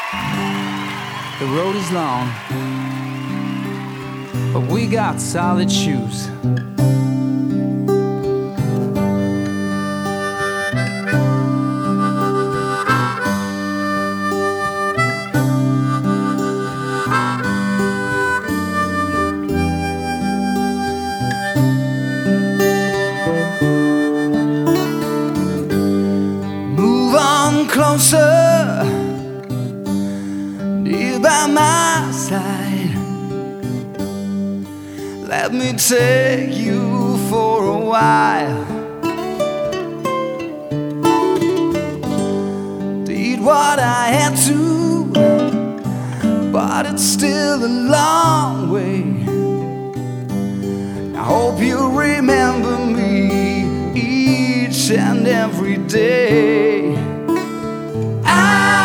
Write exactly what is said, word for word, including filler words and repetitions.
The road is long, but we got solid shoes. Move on closer, near by my side. Let me take you for a while. Did what I had to, but it's still a long way. I hope you remember me each and every day.